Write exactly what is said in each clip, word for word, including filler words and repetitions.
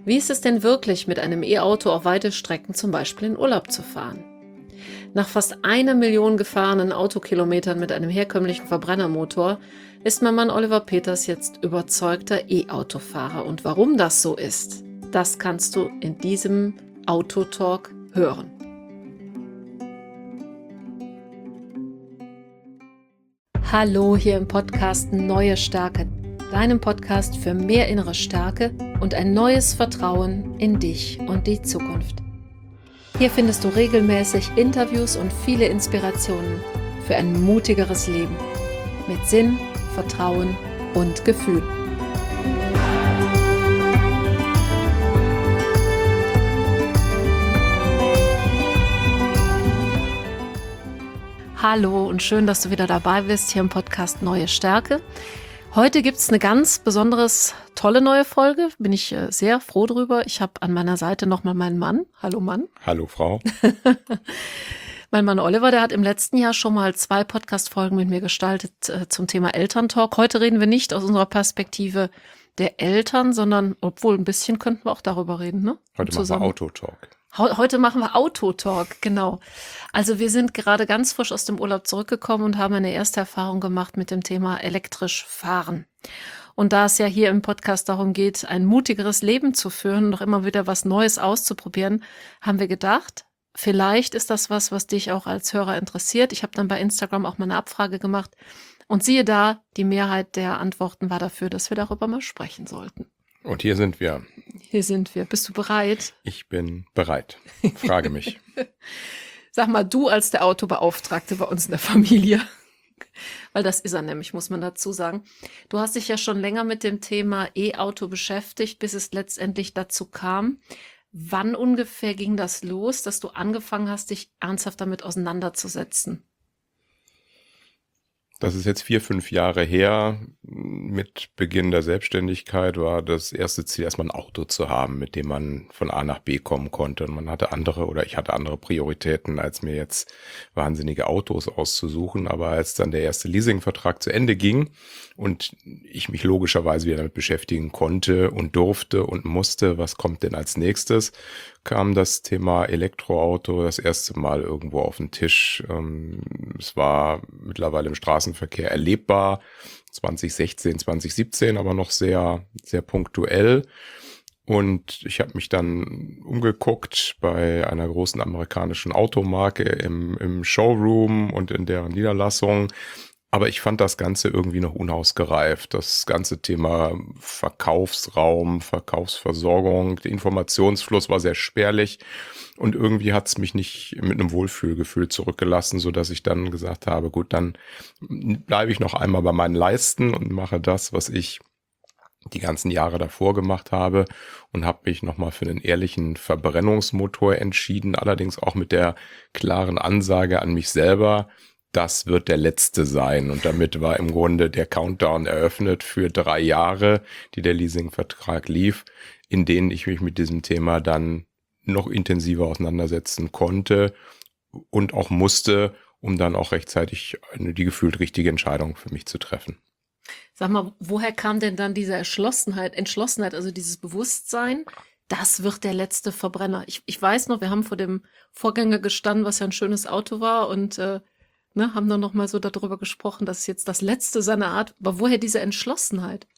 Wie ist es denn wirklich, mit einem E-Auto auf weite Strecken zum Beispiel in Urlaub zu fahren? Nach fast einer Million gefahrenen Autokilometern mit einem herkömmlichen Verbrennermotor ist mein Mann Oliver Peters jetzt überzeugter E-Autofahrer. Und warum das so ist, das kannst du in diesem Autotalk hören. Hallo hier im Podcast Neue Stärke, deinem Podcast für mehr innere Stärke und ein neues Vertrauen in dich und die Zukunft. Hier findest du regelmäßig Interviews und viele Inspirationen für ein mutigeres Leben mit Sinn, Vertrauen und Gefühl. Hallo und schön, dass du wieder dabei bist hier im Podcast Neue Stärke. Heute gibt es eine ganz besonderes, tolle neue Folge. Bin ich äh, sehr froh drüber. Ich habe an meiner Seite nochmal meinen Mann. Hallo Mann. Hallo Frau. Mein Mann Oliver, der hat im letzten Jahr schon mal zwei Podcast-Folgen mit mir gestaltet äh, zum Thema Elterntalk. Heute reden wir nicht aus unserer Perspektive der Eltern, sondern, obwohl ein bisschen könnten wir auch darüber reden, ne? Heute Zusammen. machen wir Autotalk. Heute machen wir Autotalk, genau. Also wir sind gerade ganz frisch aus dem Urlaub zurückgekommen und haben eine erste Erfahrung gemacht mit dem Thema elektrisch fahren. Und da es ja hier im Podcast darum geht, ein mutigeres Leben zu führen und noch immer wieder was Neues auszuprobieren, haben wir gedacht, vielleicht ist das was, was dich auch als Hörer interessiert. Ich habe dann bei Instagram auch mal eine Abfrage gemacht und siehe da, die Mehrheit der Antworten war dafür, dass wir darüber mal sprechen sollten. Und hier sind wir. Hier sind wir. Bist du bereit? Ich bin bereit. Frage mich. Sag mal, du als der Autobeauftragte bei uns in der Familie, weil das ist er nämlich, muss man dazu sagen. Du hast dich ja schon länger mit dem Thema E-Auto beschäftigt, bis es letztendlich dazu kam. Wann ungefähr ging das los, dass du angefangen hast, dich ernsthaft damit auseinanderzusetzen? Das ist jetzt vier, fünf Jahre her. Mit Beginn der Selbstständigkeit war das erste Ziel, erstmal ein Auto zu haben, mit dem man von A nach B kommen konnte. Und man hatte andere oder ich hatte andere Prioritäten, als mir jetzt wahnsinnige Autos auszusuchen. Aber als dann der erste Leasingvertrag zu Ende ging und ich mich logischerweise wieder damit beschäftigen konnte und durfte und musste, was kommt denn als nächstes, kam das Thema Elektroauto das erste Mal irgendwo auf den Tisch. Es war mittlerweile im Straßenverkehr erlebbar, zwanzig sechzehn, zwanzig siebzehn, aber noch sehr, sehr punktuell. Und ich habe mich dann umgeguckt bei einer großen amerikanischen Automarke im, im Showroom und in deren Niederlassung. Aber ich fand das Ganze irgendwie noch unausgereift. Das ganze Thema Verkaufsraum, Verkaufsversorgung, der Informationsfluss war sehr spärlich und irgendwie hat es mich nicht mit einem Wohlfühlgefühl zurückgelassen, sodass ich dann gesagt habe, gut, dann bleibe ich noch einmal bei meinen Leisten und mache das, was ich die ganzen Jahre davor gemacht habe und habe mich nochmal für einen ehrlichen Verbrennungsmotor entschieden, allerdings auch mit der klaren Ansage an mich selber, das wird der letzte sein. Und damit war im Grunde der Countdown eröffnet für drei Jahre, die der Leasingvertrag lief, in denen ich mich mit diesem Thema dann noch intensiver auseinandersetzen konnte und auch musste, um dann auch rechtzeitig eine, die gefühlt richtige Entscheidung für mich zu treffen. Sag mal, woher kam denn dann diese Entschlossenheit, Entschlossenheit, also dieses Bewusstsein, das wird der letzte Verbrenner? Ich, ich weiß noch, wir haben vor dem Vorgänger gestanden, was ja ein schönes Auto war und äh, Ne, haben dann noch mal so darüber gesprochen, dass es jetzt das Letzte seiner Art, aber woher diese Entschlossenheit?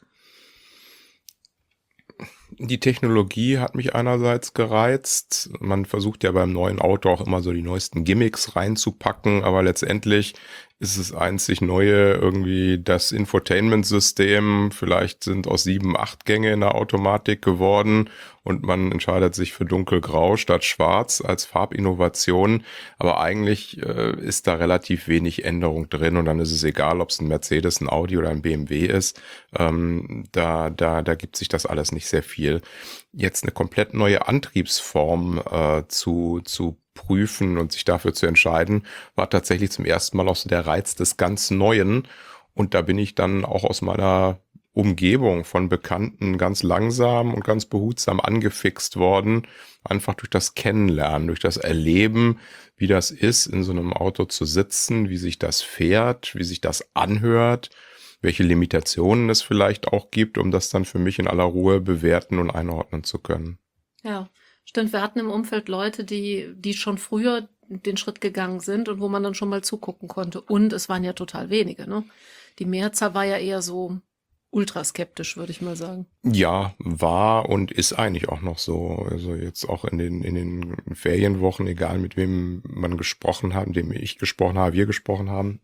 Die Technologie hat mich einerseits gereizt. Man versucht ja beim neuen Auto auch immer so die neuesten Gimmicks reinzupacken, aber letztendlich ist es einzig Neue irgendwie das Infotainment-System. Vielleicht sind aus sieben, acht Gänge in der Automatik geworden und man entscheidet sich für dunkelgrau statt schwarz als Farbinnovation. Aber eigentlich äh, ist da relativ wenig Änderung drin und dann ist es egal, ob es ein Mercedes, ein Audi oder ein B M W ist. Ähm, da, da, da gibt sich das alles nicht sehr viel. Jetzt eine komplett neue Antriebsform äh, zu, zu prüfen und sich dafür zu entscheiden, war tatsächlich zum ersten Mal auch so der Reiz des ganz Neuen. Und da bin ich dann auch aus meiner Umgebung von Bekannten ganz langsam und ganz behutsam angefixt worden, einfach durch das Kennenlernen, durch das Erleben, wie das ist, in so einem Auto zu sitzen, wie sich das fährt, wie sich das anhört, welche Limitationen es vielleicht auch gibt, um das dann für mich in aller Ruhe bewerten und einordnen zu können. Ja, stimmt. Wir hatten im Umfeld Leute, die, die schon früher den Schritt gegangen sind und wo man dann schon mal zugucken konnte. Und es waren ja total wenige, ne? Die Mehrzahl war ja eher so ultraskeptisch, würde ich mal sagen. Ja, war und ist eigentlich auch noch so. Also jetzt auch in den, in den Ferienwochen, egal mit wem man gesprochen hat, mit dem ich gesprochen habe, wir gesprochen haben.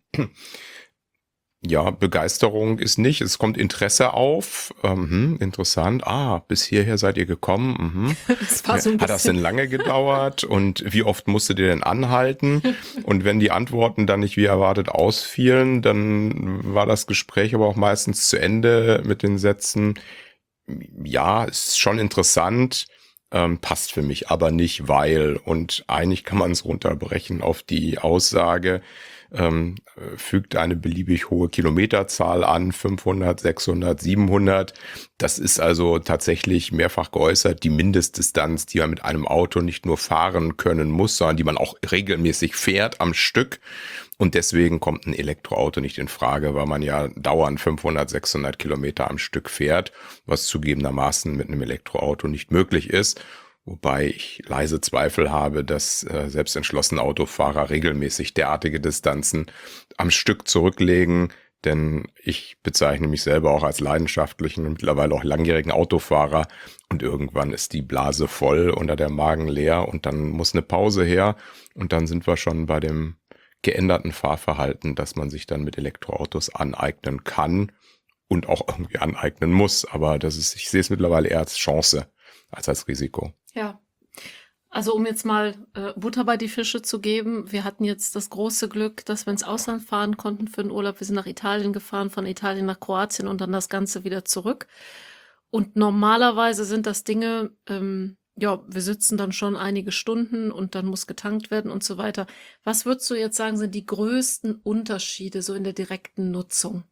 Ja, Begeisterung ist nicht. Es kommt Interesse auf. Ähm, hm, interessant. Ah, bis hierher seid ihr gekommen. Mhm. Das war so ein Hat das denn bisschen. lange gedauert? Und wie oft musstet ihr denn anhalten? Und wenn die Antworten dann nicht wie erwartet ausfielen, dann war das Gespräch aber auch meistens zu Ende mit den Sätzen, ja, ist schon interessant, ähm, passt für mich aber nicht, weil. Und eigentlich kann man es runterbrechen auf die Aussage, ähm, fügt eine beliebig hohe Kilometerzahl an, fünfhundert, sechshundert, siebenhundert. Das ist also tatsächlich mehrfach geäußert, die Mindestdistanz, die man mit einem Auto nicht nur fahren können muss, sondern die man auch regelmäßig fährt am Stück. Und deswegen kommt ein Elektroauto nicht in Frage, weil man ja dauernd fünfhundert, sechshundert Kilometer am Stück fährt, was zugegebenermaßen mit einem Elektroauto nicht möglich ist. Wobei ich leise Zweifel habe, dass äh, selbst entschlossene Autofahrer regelmäßig derartige Distanzen am Stück zurücklegen. Denn ich bezeichne mich selber auch als leidenschaftlichen und mittlerweile auch langjährigen Autofahrer. Und irgendwann ist die Blase voll oder der Magen leer und dann muss eine Pause her. Und dann sind wir schon bei dem geänderten Fahrverhalten, dass man sich dann mit Elektroautos aneignen kann und auch irgendwie aneignen muss. Aber das ist, ich sehe es mittlerweile eher als Chance als als Risiko. Ja. Also um jetzt mal äh, Butter bei die Fische zu geben, wir hatten jetzt das große Glück, dass wir ins Ausland fahren konnten für den Urlaub. Wir sind nach Italien gefahren, von Italien nach Kroatien und dann das Ganze wieder zurück. Und normalerweise sind das Dinge, ähm, ja, wir sitzen dann schon einige Stunden und dann muss getankt werden und so weiter. Was würdest du jetzt sagen, sind die größten Unterschiede so in der direkten Nutzung?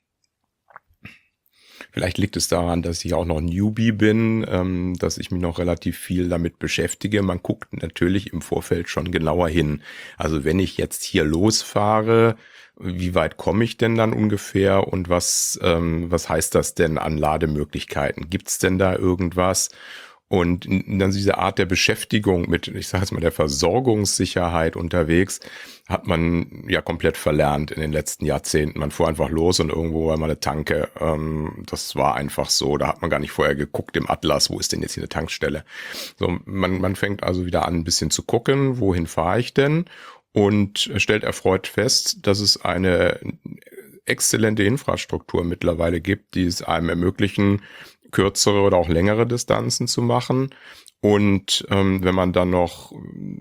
Vielleicht liegt es daran, dass ich auch noch Newbie bin, ähm, dass ich mich noch relativ viel damit beschäftige. Man guckt natürlich im Vorfeld schon genauer hin. Also wenn ich jetzt hier losfahre, wie weit komme ich denn dann ungefähr und was, ähm, was heißt das denn an Lademöglichkeiten? Gibt's denn da irgendwas? Und dann diese Art der Beschäftigung mit, ich sage jetzt mal, der Versorgungssicherheit unterwegs, hat man ja komplett verlernt in den letzten Jahrzehnten. Man fuhr einfach los und irgendwo war mal eine Tanke. Ähm, das war einfach so. Da hat man gar nicht vorher geguckt im Atlas, wo ist denn jetzt hier eine Tankstelle. So, man, man fängt also wieder an, ein bisschen zu gucken, wohin fahre ich denn? Und stellt erfreut fest, dass es eine exzellente Infrastruktur mittlerweile gibt, die es einem ermöglichen, kürzere oder auch längere Distanzen zu machen. Und ähm, wenn man dann noch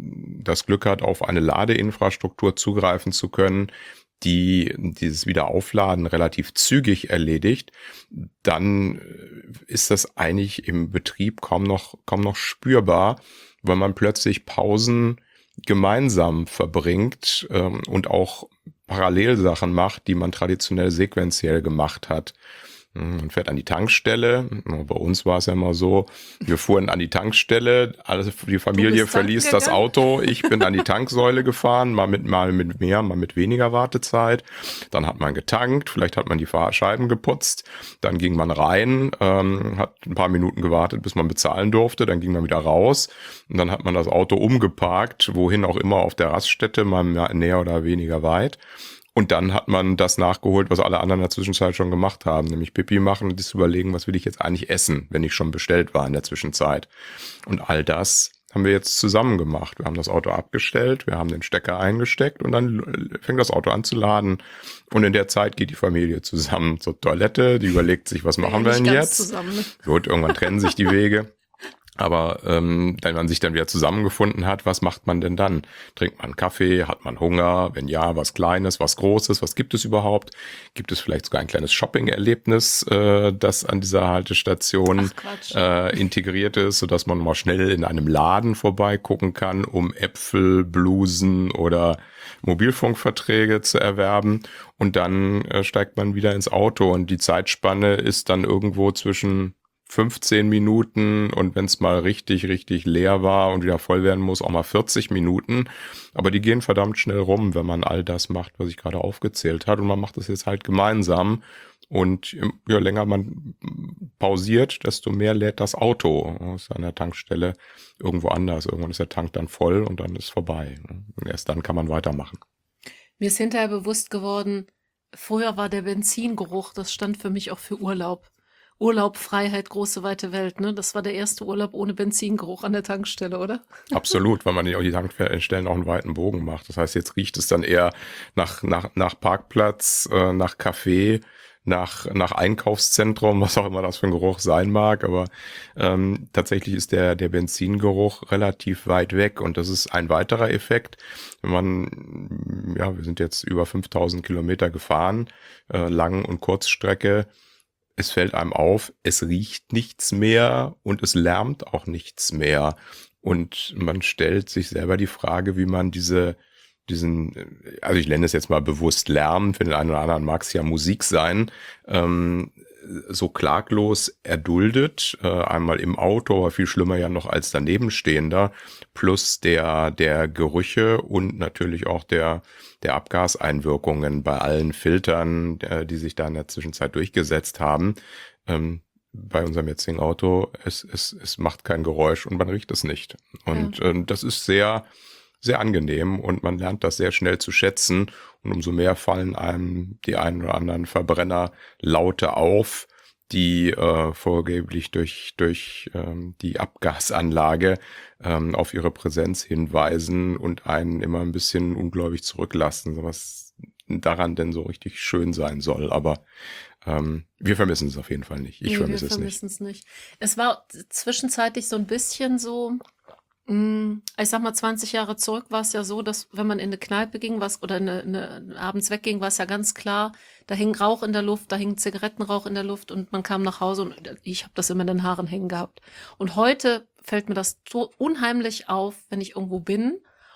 das Glück hat, auf eine Ladeinfrastruktur zugreifen zu können, die dieses Wiederaufladen relativ zügig erledigt, dann ist das eigentlich im Betrieb kaum noch, kaum noch spürbar, weil man plötzlich Pausen gemeinsam verbringt ähm, und auch Parallelsachen macht, die man traditionell sequenziell gemacht hat. Man fährt an die Tankstelle. Bei uns war es ja immer so, wir fuhren an die Tankstelle, alles, die Familie verließ das Auto, ich bin an die Tanksäule gefahren, mal mit, mal mit mehr, mal mit weniger Wartezeit. Dann hat man getankt, vielleicht hat man die Fahrscheiben geputzt, dann ging man rein, ähm, hat ein paar Minuten gewartet, bis man bezahlen durfte, dann ging man wieder raus und dann hat man das Auto umgeparkt, wohin auch immer auf der Raststätte, mal näher oder weniger weit. Und dann hat man das nachgeholt, was alle anderen in der Zwischenzeit schon gemacht haben, nämlich Pipi machen und das überlegen, was will ich jetzt eigentlich essen, wenn ich schon bestellt war in der Zwischenzeit. Und all das haben wir jetzt zusammen gemacht. Wir haben das Auto abgestellt, wir haben den Stecker eingesteckt und dann fängt das Auto an zu laden. Und in der Zeit geht die Familie zusammen zur Toilette, die überlegt sich, was machen wir denn jetzt? Zusammen. Gut, irgendwann trennen sich die Wege. Aber ähm, wenn man sich dann wieder zusammengefunden hat, was macht man denn dann? Trinkt man Kaffee? Hat man Hunger? Wenn ja, was Kleines, was Großes? Was gibt es überhaupt? Gibt es vielleicht sogar ein kleines Shopping-Erlebnis, äh, das an dieser Haltestation äh, integriert ist, sodass man mal schnell in einem Laden vorbeigucken kann, um Äpfel, Blusen oder Mobilfunkverträge zu erwerben. Und dann äh, steigt man wieder ins Auto und die Zeitspanne ist dann irgendwo zwischen fünfzehn Minuten und wenn es mal richtig, richtig leer war und wieder voll werden muss, auch mal vierzig Minuten. Aber die gehen verdammt schnell rum, wenn man all das macht, was ich gerade aufgezählt habe. Und man macht das jetzt halt gemeinsam. Und je länger man pausiert, desto mehr lädt das Auto aus einer Tankstelle irgendwo anders. Irgendwann ist der Tank dann voll und dann ist vorbei. Und erst dann kann man weitermachen. Mir ist hinterher bewusst geworden, früher war der Benzingeruch, das stand für mich auch für Urlaub. Urlaub, Freiheit, große, weite Welt, ne? Das war der erste Urlaub ohne Benzingeruch an der Tankstelle, oder? Absolut, weil man ja auch die Tankstellen auch einen weiten Bogen macht. Das heißt, jetzt riecht es dann eher nach, nach, nach Parkplatz, äh, nach Café, nach, nach Einkaufszentrum, was auch immer das für ein Geruch sein mag. Aber ähm, tatsächlich ist der, der Benzingeruch relativ weit weg. Und das ist ein weiterer Effekt. Wenn man, ja, wir sind jetzt über fünftausend Kilometer gefahren, äh, Lang- und Kurzstrecke. Es fällt einem auf, es riecht nichts mehr und es lärmt auch nichts mehr. Und man stellt sich selber die Frage, wie man diese, diesen, also ich nenne es jetzt mal bewusst Lärm, für den einen oder anderen mag es ja Musik sein, ähm, so klaglos erduldet, äh, einmal im Auto, aber viel schlimmer ja noch als danebenstehender, plus der, der Gerüche und natürlich auch der, der Abgaseinwirkungen bei allen Filtern, äh, die sich da in der Zwischenzeit durchgesetzt haben. Ähm, bei unserem jetzigen Auto, es, es, es macht kein Geräusch und man riecht es nicht. Und ja. äh, das ist sehr, sehr angenehm und man lernt das sehr schnell zu schätzen und umso mehr fallen einem die ein oder anderen Verbrenner Laute auf, die äh, vorgeblich durch durch ähm, die Abgasanlage ähm, auf ihre Präsenz hinweisen und einen immer ein bisschen ungläubig zurücklassen, was daran denn so richtig schön sein soll. Aber ähm, wir vermissen es auf jeden Fall nicht. Ich nee, vermisse wir es vermissen nicht. es nicht. Es war zwischenzeitlich so ein bisschen so, ich sag mal, zwanzig Jahre zurück war es ja so, dass wenn man in eine Kneipe ging was oder eine, eine, abends wegging, war es ja ganz klar, da hing Rauch in der Luft, da hing Zigarettenrauch in der Luft und man kam nach Hause und ich habe das immer in den Haaren hängen gehabt. Und heute fällt mir das so unheimlich auf, wenn ich irgendwo bin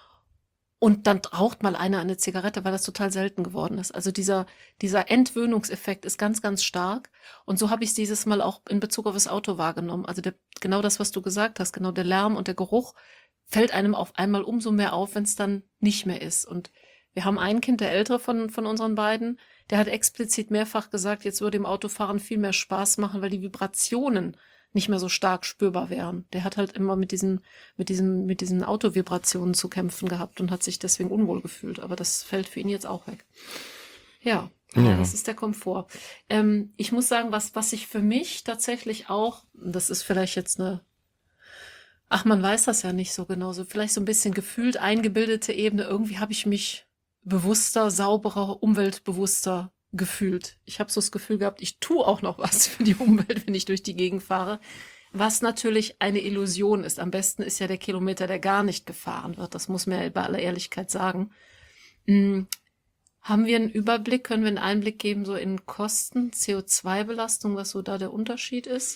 und dann raucht mal einer eine Zigarette, weil das total selten geworden ist. Also dieser, dieser Entwöhnungseffekt ist ganz, ganz stark. Und so habe ich es dieses Mal auch in Bezug auf das Auto wahrgenommen. Also der, genau das, was du gesagt hast, genau der Lärm und der Geruch fällt einem auf einmal umso mehr auf, wenn es dann nicht mehr ist. Und wir haben ein Kind, der ältere von, von unseren beiden, der hat explizit mehrfach gesagt, jetzt würde im Autofahren viel mehr Spaß machen, weil die Vibrationen nicht mehr so stark spürbar wären. Der hat halt immer mit diesen, mit diesen, mit diesen Autovibrationen zu kämpfen gehabt und hat sich deswegen unwohl gefühlt. Aber das fällt für ihn jetzt auch weg. Ja, ja. Das ist der Komfort. Ähm, ich muss sagen, was, was ich für mich tatsächlich auch, das ist vielleicht jetzt eine, ach, man weiß das ja nicht so genau, so vielleicht so ein bisschen gefühlt eingebildete Ebene. Irgendwie habe ich mich bewusster, sauberer, umweltbewusster gefühlt. Ich habe so das Gefühl gehabt, ich tue auch noch was für die Umwelt, wenn ich durch die Gegend fahre. Was natürlich eine Illusion ist. Am besten ist ja der Kilometer, der gar nicht gefahren wird. Das muss man ja bei aller Ehrlichkeit sagen. Hm. Haben wir einen Überblick, können wir einen Einblick geben, so in Kosten, C O zwei Belastung, was so da der Unterschied ist?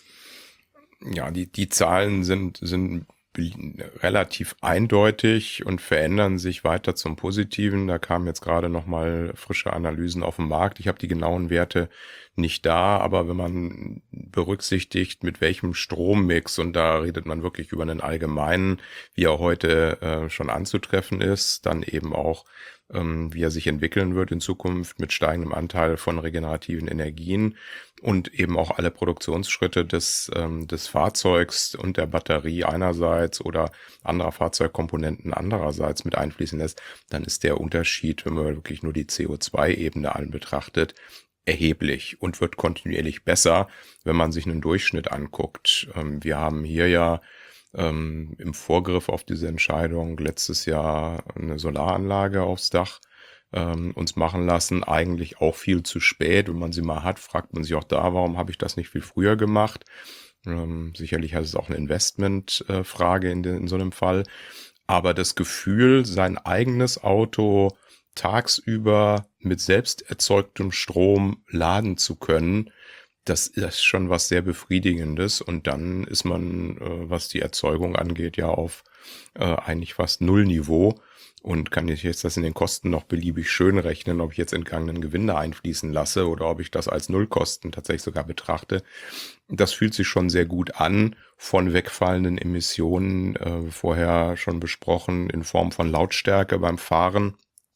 Ja, die, die Zahlen sind, sind relativ eindeutig und verändern sich weiter zum Positiven. Da kamen jetzt gerade nochmal frische Analysen auf den Markt. Ich habe die genauen Werte nicht da, aber wenn man berücksichtigt, mit welchem Strommix, und da redet man wirklich über einen allgemeinen, wie er heute äh, schon anzutreffen ist, dann eben auch ähm, wie er sich entwickeln wird in Zukunft mit steigendem Anteil von regenerativen Energien und eben auch alle Produktionsschritte des, ähm, des Fahrzeugs und der Batterie einerseits oder anderer Fahrzeugkomponenten andererseits mit einfließen lässt, dann ist der Unterschied, wenn man wirklich nur die C O zwei Ebene an betrachtet, erheblich und wird kontinuierlich besser, wenn man sich einen Durchschnitt anguckt. Ähm, wir haben hier ja ähm, im Vorgriff auf diese Entscheidung letztes Jahr eine Solaranlage aufs Dach ähm, uns machen lassen. Eigentlich auch viel zu spät. Wenn man sie mal hat, fragt man sich auch da, warum habe ich das nicht viel früher gemacht? Ähm, sicherlich ist es auch eine Investmentfrage äh, in, in so einem Fall. Aber das Gefühl, sein eigenes Auto tagsüber mit selbst erzeugtem Strom laden zu können, das ist schon was sehr Befriedigendes. Und dann ist man, äh, was die Erzeugung angeht, ja auf äh, eigentlich fast Nullniveau und kann ich jetzt das in den Kosten noch beliebig schön rechnen, ob ich jetzt entgangenen Gewinne einfließen lasse oder ob ich das als Nullkosten tatsächlich sogar betrachte. Das fühlt sich schon sehr gut an, von wegfallenden Emissionen, äh, vorher schon besprochen, in Form von Lautstärke beim Fahren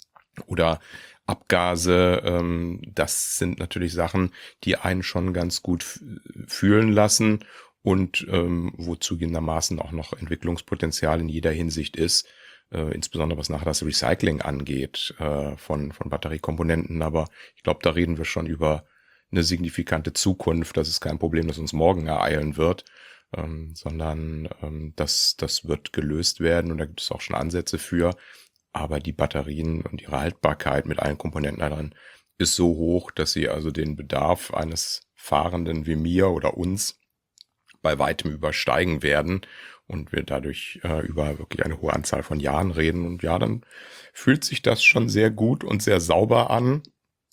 oder Abgase. Ähm, das sind natürlich Sachen, die einen schon ganz gut f- fühlen lassen und ähm, wo zugegebenermaßen auch noch Entwicklungspotenzial in jeder Hinsicht ist, äh, insbesondere was nachher das Recycling angeht äh, von, von Batteriekomponenten. Aber ich glaube, da reden wir schon über eine signifikante Zukunft. Das ist kein Problem, das uns morgen ereilen wird, ähm, sondern ähm, das, das wird gelöst werden und da gibt es auch schon Ansätze für. Aber die Batterien und ihre Haltbarkeit mit allen Komponenten darin ist so hoch, dass sie also den Bedarf eines Fahrenden wie mir oder uns bei weitem übersteigen werden und wir dadurch äh, über wirklich eine hohe Anzahl von Jahren reden. Und ja, dann fühlt sich das schon sehr gut und sehr sauber an,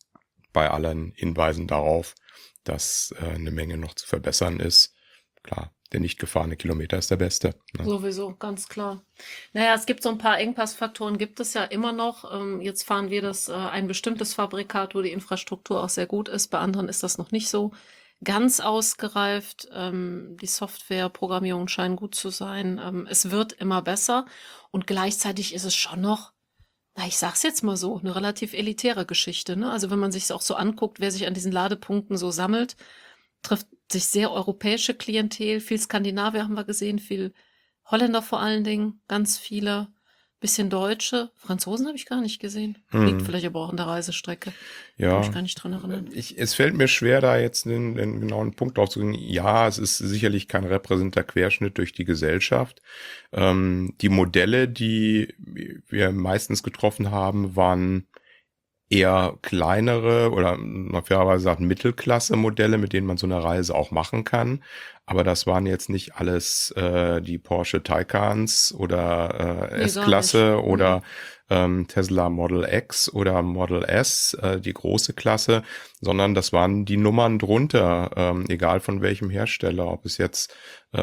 bei allen Hinweisen darauf, dass äh, eine Menge noch zu verbessern ist. Klar, der nicht gefahrene Kilometer ist der beste. Ne? Sowieso, ganz klar. Naja, es gibt so ein paar Engpassfaktoren, gibt es ja immer noch. Ähm, jetzt fahren wir das, äh, ein bestimmtes Fabrikat, wo die Infrastruktur auch sehr gut ist. Bei anderen ist das noch nicht so ganz ausgereift. Ähm, die Softwareprogrammierungen scheinen gut zu sein. Ähm, es wird immer besser und gleichzeitig ist es schon noch, na, ich sag's jetzt mal so, eine relativ elitäre Geschichte, ne? Also wenn man sich auch so anguckt, wer sich an diesen Ladepunkten so sammelt, trifft sich sehr europäische Klientel, viel Skandinavier haben wir gesehen, viel Holländer vor allen Dingen, ganz viele, bisschen Deutsche. Franzosen habe ich gar nicht gesehen. Liegt Hm. vielleicht aber auch an der Reisestrecke. Kann Ja, mich gar nicht dran erinnern. ich, es fällt mir schwer, da jetzt einen, einen genauen Punkt drauf zu bringen. Ja, es ist sicherlich kein repräsentativer Querschnitt durch die Gesellschaft. Ähm, die Modelle, die wir meistens getroffen haben, waren eher kleinere oder man fairerweise sagt Mittelklasse-Modelle, mit denen man so eine Reise auch machen kann. Aber das waren jetzt nicht alles äh, die Porsche Taycans oder äh, Nee, gar S-Klasse nicht. oder Nee. ähm, Tesla Model X oder Model S, äh, die große Klasse, sondern das waren die Nummern drunter, ähm, egal von welchem Hersteller, ob es jetzt äh,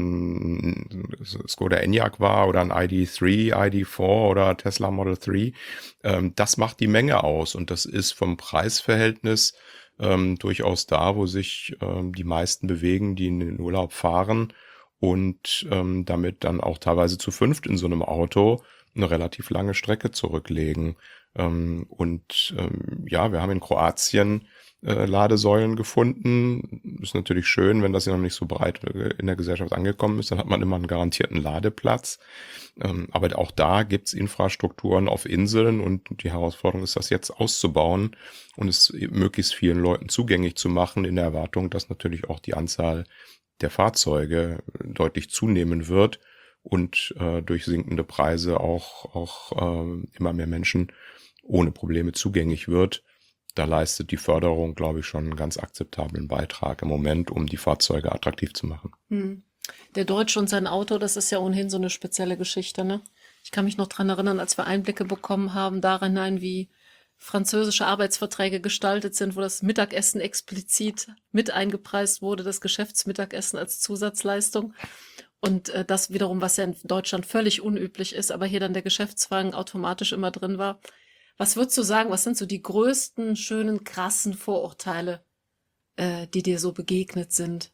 ein Skoda Enyaq war oder ein I D drei, I D vier oder Tesla Model drei. Ähm, das macht die Menge aus und das ist vom Preisverhältnis ähm, durchaus da, wo sich ähm, die meisten bewegen, die in den Urlaub fahren und ähm, damit dann auch teilweise zu fünft in so einem Auto eine relativ lange Strecke zurücklegen. Ähm, und ähm, ja, wir haben in Kroatien äh, Ladesäulen gefunden. Ist natürlich schön, wenn das ja noch nicht so breit in der Gesellschaft angekommen ist, dann hat man immer einen garantierten Ladeplatz. Ähm, aber auch da gibt's Infrastrukturen auf Inseln und die Herausforderung ist, das jetzt auszubauen und es möglichst vielen Leuten zugänglich zu machen, in der Erwartung, dass natürlich auch die Anzahl der Fahrzeuge deutlich zunehmen wird und äh, durch sinkende Preise auch, auch äh, immer mehr Menschen ohne Probleme zugänglich wird. Da leistet die Förderung, glaube ich, schon einen ganz akzeptablen Beitrag im Moment, um die Fahrzeuge attraktiv zu machen. Hm. Der Deutsche und sein Auto, das ist ja ohnehin so eine spezielle Geschichte, ne? Ich kann mich noch dran erinnern, als wir Einblicke bekommen haben darin, wie französische Arbeitsverträge gestaltet sind, wo das Mittagessen explizit mit eingepreist wurde, das Geschäftsmittagessen als Zusatzleistung. Und äh, das wiederum, was ja in Deutschland völlig unüblich ist, aber hier dann der Geschäftswagen automatisch immer drin war. Was würdest du sagen, was sind so die größten, schönen, krassen Vorurteile, äh, die dir so begegnet sind?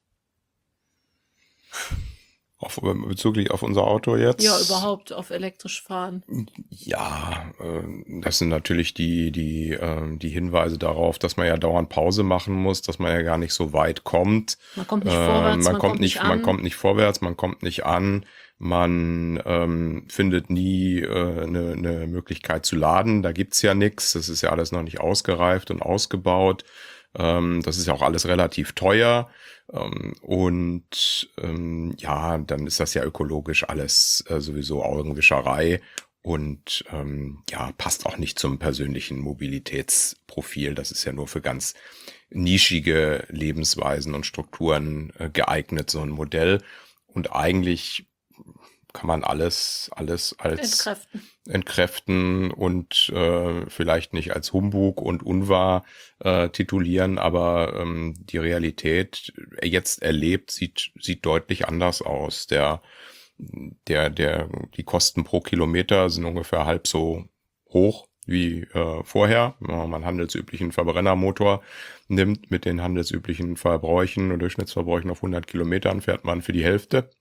Auf, bezüglich auf unser Auto jetzt? Ja, überhaupt auf elektrisch fahren. Ja, äh, das sind natürlich die, die, äh, die Hinweise darauf, dass man ja dauernd Pause machen muss, dass man ja gar nicht so weit kommt. Man kommt nicht Äh, vorwärts, man, man kommt kommt nicht, nicht man an. kommt nicht vorwärts, man kommt nicht an, man ähm, findet nie äh, eine, eine Möglichkeit zu laden. Da gibt's ja nichts, das ist ja alles noch nicht ausgereift und ausgebaut. Ähm, das ist ja auch alles relativ teuer. Ähm, und ähm, ja, dann ist das ja ökologisch alles äh, sowieso Augenwischerei und ähm, ja, passt auch nicht zum persönlichen Mobilitätsprofil. Das ist ja nur für ganz nischige Lebensweisen und Strukturen äh, geeignet, so ein Modell. Und eigentlich kann man alles, alles als Entkräften. entkräften und äh, vielleicht nicht als Humbug und unwahr äh, titulieren, aber ähm, die Realität jetzt erlebt sieht sieht deutlich anders aus. Der der der die Kosten pro Kilometer sind ungefähr halb so hoch wie äh, vorher, wenn man einen handelsüblichen Verbrennermotor nimmt mit den handelsüblichen Verbräuchen und Durchschnittsverbräuchen auf hundert Kilometern, fährt man für die Hälfte.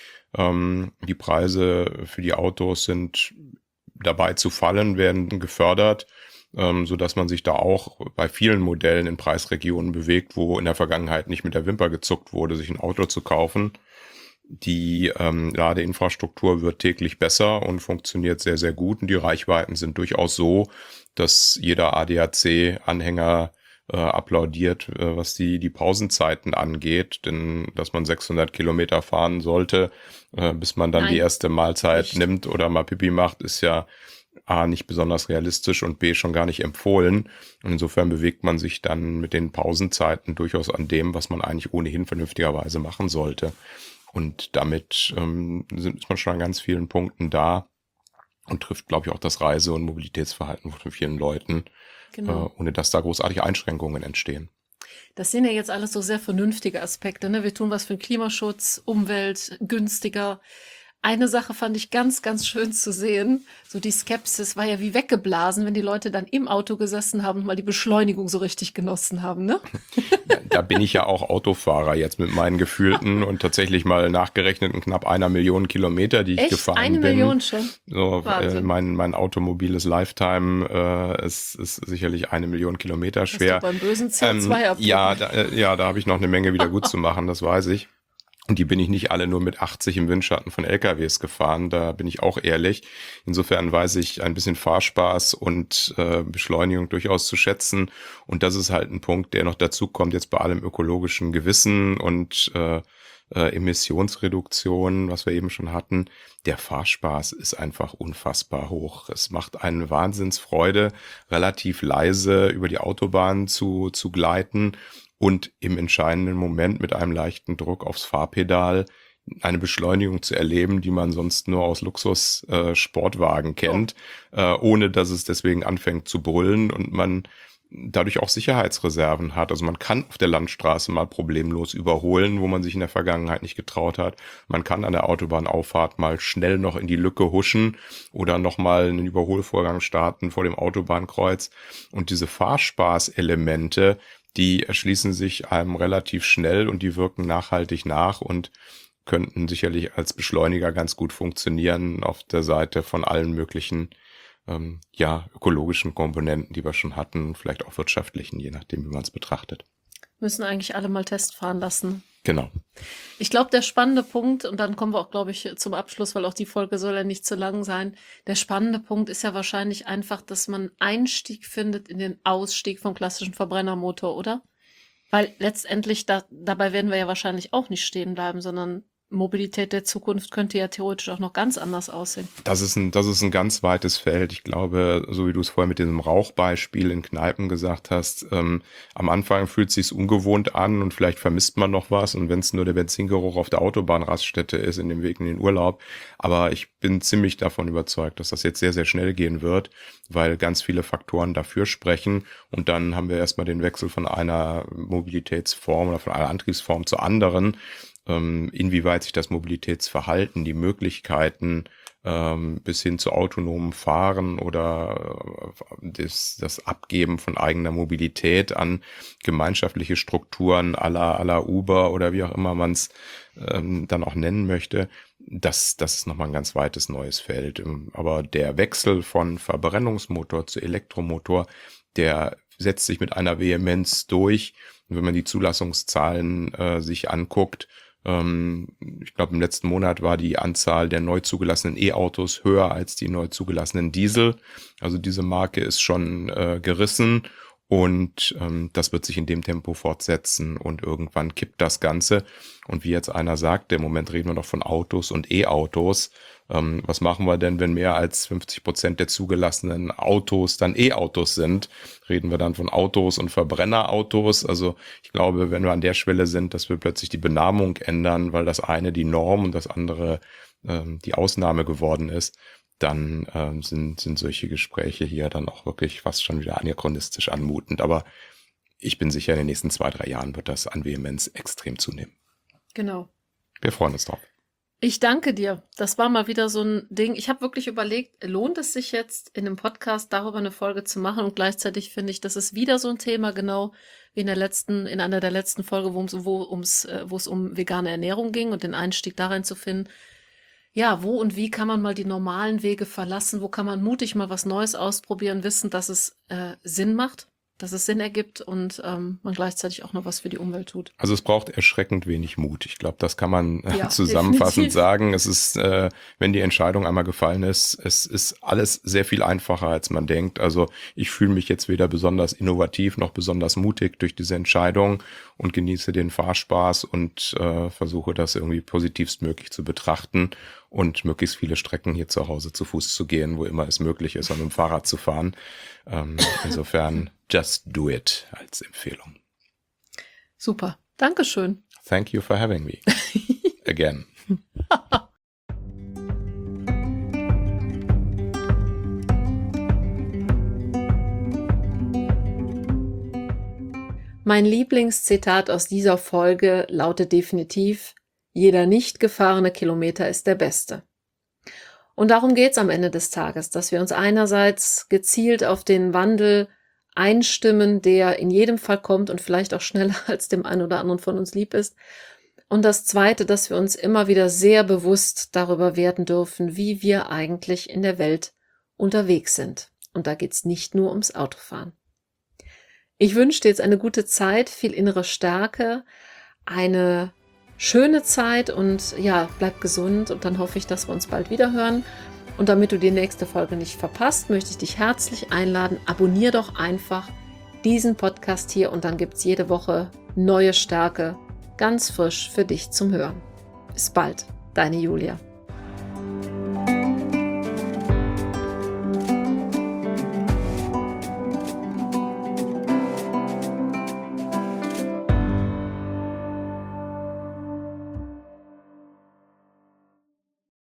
Ähm, die Preise für die Autos sind dabei zu fallen, werden gefördert, ähm, so dass man sich da auch bei vielen Modellen in Preisregionen bewegt, wo in der Vergangenheit nicht mit der Wimper gezuckt wurde, sich ein Auto zu kaufen. Die ähm, Ladeinfrastruktur wird täglich besser und funktioniert sehr, sehr gut. Und die Reichweiten sind durchaus so, dass jeder A D A C-Anhänger äh, applaudiert, äh, was die, die Pausenzeiten angeht. Denn dass man sechshundert Kilometer fahren sollte, äh, bis man dann Nein, die erste Mahlzeit nicht. nimmt oder mal Pipi macht, ist ja A, nicht besonders realistisch und B, schon gar nicht empfohlen. Und insofern bewegt man sich dann mit den Pausenzeiten durchaus an dem, was man eigentlich ohnehin vernünftigerweise machen sollte. Und damit ähm, sind, ist man schon an ganz vielen Punkten da und trifft, glaube ich, auch das Reise- und Mobilitätsverhalten von vielen Leuten, Genau. äh, ohne dass da großartige Einschränkungen entstehen. Das sind ja jetzt alles so sehr vernünftige Aspekte. Ne? Wir tun was für den Klimaschutz, Umwelt, günstiger. Eine Sache fand ich ganz, ganz schön zu sehen. So die Skepsis war ja wie weggeblasen, wenn die Leute dann im Auto gesessen haben und mal die Beschleunigung so richtig genossen haben, ne? Da bin ich ja auch Autofahrer jetzt mit meinen gefühlten und tatsächlich mal nachgerechneten knapp einer Million Kilometer, die ich Echt? gefahren Eine bin. Million schon? So, äh, Wahnsinn. mein, mein automobiles Lifetime äh, ist, ist sicherlich eine Million Kilometer Hast du schwer. beim bösen C O Ähm, zwei Abdruck? ja, da, äh, ja, da habe ich noch eine Menge wieder gut zu machen, das weiß ich. Und die bin ich nicht alle nur mit achtzig im Windschatten von L K Ws gefahren, da bin ich auch ehrlich. Insofern weiß ich ein bisschen Fahrspaß und äh, Beschleunigung durchaus zu schätzen. Und das ist halt ein Punkt, der noch dazu kommt, jetzt bei allem ökologischen Gewissen und äh, äh, Emissionsreduktion, was wir eben schon hatten. Der Fahrspaß ist einfach unfassbar hoch. Es macht eine Wahnsinnsfreude, relativ leise über die Autobahn zu, zu gleiten und im entscheidenden Moment mit einem leichten Druck aufs Fahrpedal eine Beschleunigung zu erleben, die man sonst nur aus Luxus-Sportwagen äh, kennt, oh. äh, ohne dass es deswegen anfängt zu brüllen und man dadurch auch Sicherheitsreserven hat. Also man kann auf der Landstraße mal problemlos überholen, wo man sich in der Vergangenheit nicht getraut hat. Man kann an der Autobahnauffahrt mal schnell noch in die Lücke huschen oder nochmal einen Überholvorgang starten vor dem Autobahnkreuz. Und diese Fahrspaßelemente, die erschließen sich einem relativ schnell und die wirken nachhaltig nach und könnten sicherlich als Beschleuniger ganz gut funktionieren auf der Seite von allen möglichen ähm, ja, ökologischen Komponenten, die wir schon hatten, vielleicht auch wirtschaftlichen, je nachdem, wie man es betrachtet. Müssen eigentlich alle mal Test fahren lassen. Genau. Ich glaube, der spannende Punkt, und dann kommen wir auch, glaube ich, zum Abschluss, weil auch die Folge soll ja nicht zu lang sein. Der spannende Punkt ist ja wahrscheinlich einfach, dass man Einstieg findet in den Ausstieg vom klassischen Verbrennermotor, oder? Weil letztendlich, da, dabei werden wir ja wahrscheinlich auch nicht stehen bleiben, sondern Mobilität der Zukunft könnte ja theoretisch auch noch ganz anders aussehen. Das ist ein, das ist ein ganz weites Feld. Ich glaube, so wie du es vorher mit diesem Rauchbeispiel in Kneipen gesagt hast, ähm, am Anfang fühlt es sich ungewohnt an und vielleicht vermisst man noch was. Und wenn es nur der Benzingeruch auf der Autobahnraststätte ist, in dem Weg in den Urlaub. Aber ich bin ziemlich davon überzeugt, dass das jetzt sehr, sehr schnell gehen wird, weil ganz viele Faktoren dafür sprechen. Und dann haben wir erstmal den Wechsel von einer Mobilitätsform oder von einer Antriebsform zur anderen. Inwieweit sich das Mobilitätsverhalten, die Möglichkeiten ähm, bis hin zu autonomem Fahren oder äh, das, das Abgeben von eigener Mobilität an gemeinschaftliche Strukturen à la, à la Uber oder wie auch immer man es ähm, dann auch nennen möchte, das, das ist nochmal ein ganz weites neues Feld. Aber der Wechsel von Verbrennungsmotor zu Elektromotor, der setzt sich mit einer Vehemenz durch. Und wenn man die Zulassungszahlen äh, sich anguckt, ich glaube, im letzten Monat war die Anzahl der neu zugelassenen E-Autos höher als die neu zugelassenen Diesel. Also diese Marke ist schon äh, gerissen und ähm, das wird sich in dem Tempo fortsetzen und irgendwann kippt das Ganze. Und wie jetzt einer sagt, im Moment reden wir noch von Autos und E-Autos. Ähm, was machen wir denn, wenn mehr als fünfzig Prozent der zugelassenen Autos dann E-Autos sind? Reden wir dann von Autos und Verbrennerautos? Also ich glaube, wenn wir an der Schwelle sind, dass wir plötzlich die Benamung ändern, weil das eine die Norm und das andere ähm, die Ausnahme geworden ist, dann ähm, sind, sind solche Gespräche hier dann auch wirklich fast schon wieder anachronistisch anmutend. Aber ich bin sicher, in den nächsten zwei, drei Jahren wird das an Vehemenz extrem zunehmen. Genau. Wir freuen uns drauf. Ich danke dir. Das war mal wieder so ein Ding. Ich habe wirklich überlegt, lohnt es sich jetzt in einem Podcast darüber eine Folge zu machen? Und gleichzeitig finde ich, das ist wieder so ein Thema, genau wie in der letzten, in einer der letzten Folge, wo, wo, ums, wo es um vegane Ernährung ging und den Einstieg darin zu finden. Ja, wo und wie kann man mal die normalen Wege verlassen? Wo kann man mutig mal was Neues ausprobieren, wissen, dass es äh, Sinn macht, dass es Sinn ergibt und ähm, man gleichzeitig auch noch was für die Umwelt tut. Also es braucht erschreckend wenig Mut. Ich glaube, das kann man äh, Ja, zusammenfassend definitiv. sagen. Es ist, äh, wenn die Entscheidung einmal gefallen ist, es ist alles sehr viel einfacher, als man denkt. Also ich fühle mich jetzt weder besonders innovativ noch besonders mutig durch diese Entscheidung und genieße den Fahrspaß und äh, versuche das irgendwie positivstmöglich zu betrachten und möglichst viele Strecken hier zu Hause zu Fuß zu gehen, wo immer es möglich ist, und mit dem Fahrrad zu fahren. Ähm, insofern just do it als Empfehlung. Super. Dankeschön. Thank you for having me. Again. Mein Lieblingszitat aus dieser Folge lautet definitiv: Jeder nicht gefahrene Kilometer ist der beste. Und darum geht's am Ende des Tages, dass wir uns einerseits gezielt auf den Wandel einstimmen, der in jedem Fall kommt und vielleicht auch schneller als dem einen oder anderen von uns lieb ist. Und das Zweite, dass wir uns immer wieder sehr bewusst darüber werden dürfen, wie wir eigentlich in der Welt unterwegs sind. Und da geht's nicht nur ums Autofahren. Ich wünsche dir jetzt eine gute Zeit, viel innere Stärke, eine schöne Zeit und ja, bleib gesund und dann hoffe ich, dass wir uns bald wieder hören. Und damit du die nächste Folge nicht verpasst, möchte ich dich herzlich einladen, abonnier doch einfach diesen Podcast hier und dann gibt's jede Woche neue Stärke, ganz frisch für dich zum Hören. Bis bald, deine Julia.